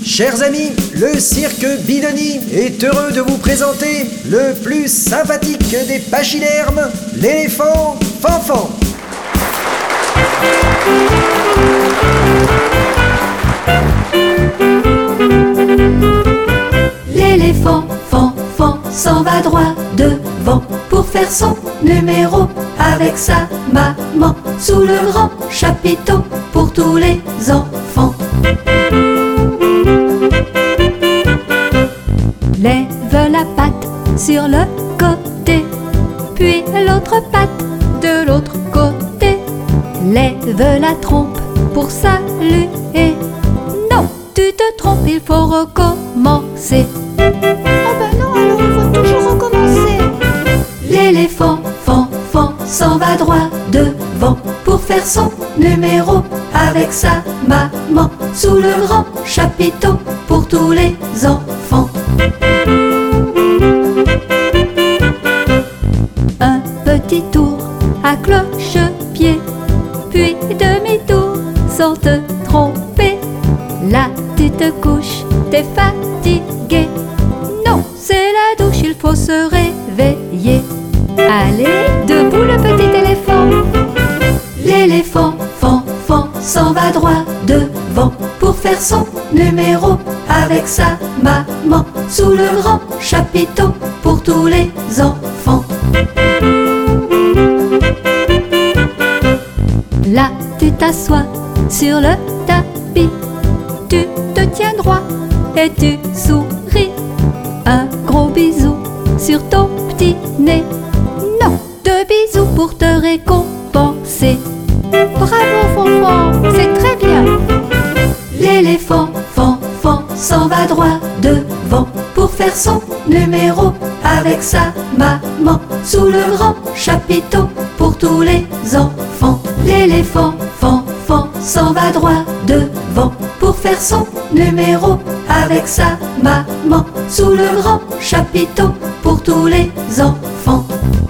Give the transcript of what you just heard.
Chers amis, le cirque Bidoni est heureux de vous présenter le plus sympathique des pachydermes, l'éléphant Fanfan. L'éléphant Fanfan s'en va droit devant pour faire son numéro avec sa maman sous le grand chapiteau pour tous les enfants. Lève la patte sur le côté, puis l'autre patte de l'autre côté. Lève la trompe pour saluer. Non, tu te trompes, il faut recommencer. Ah ben non, alors il faut toujours recommencer. L'éléphant Fanfan s'en va droit devant pour faire son numéro avec sa maman sous le grand chapiteau pour tous les enfants. Un petit tour à cloche-pied, puis demi-tour sans te tromper. Là tu te couches, t'es fatigué. Non, c'est la douche, il faut se réveiller. Allez, debout le petit éléphant. L'éléphant Fanfan s'en va droit devant pour faire son numéro avec sa maman sous le grand chapiteau pour tous les enfants. Là, tu t'assois sur le tapis, tu te tiens droit et tu souris. Un gros bisou sur ton petit nez. Non, deux bisous pour te récompenser. Bravo Fanfan, c'est très bien. L'éléphant Fanfan s'en va droit devant pour faire son numéro avec sa maman sous le grand chapiteau pour tous les enfants. L'éléphant Fanfan s'en va droit devant pour faire son numéro avec sa maman sous le grand chapiteau pour tous les enfants.